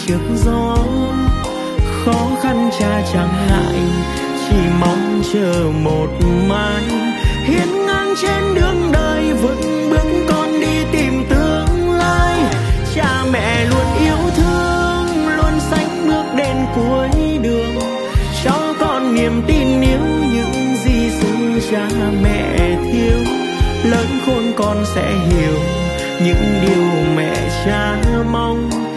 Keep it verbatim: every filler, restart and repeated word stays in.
trước gió. Khó khăn cha chẳng ngại, chỉ mong chờ một mai hiên ngang trên đường đời, vững bước con đi tìm tương lai. Cha mẹ luôn yêu thương, luôn sánh bước đến cuối đường, cho con niềm tin yêu những gì xưa cha mẹ thiếu. Lớn khôn con sẽ hiểu những điều mẹ cha mong,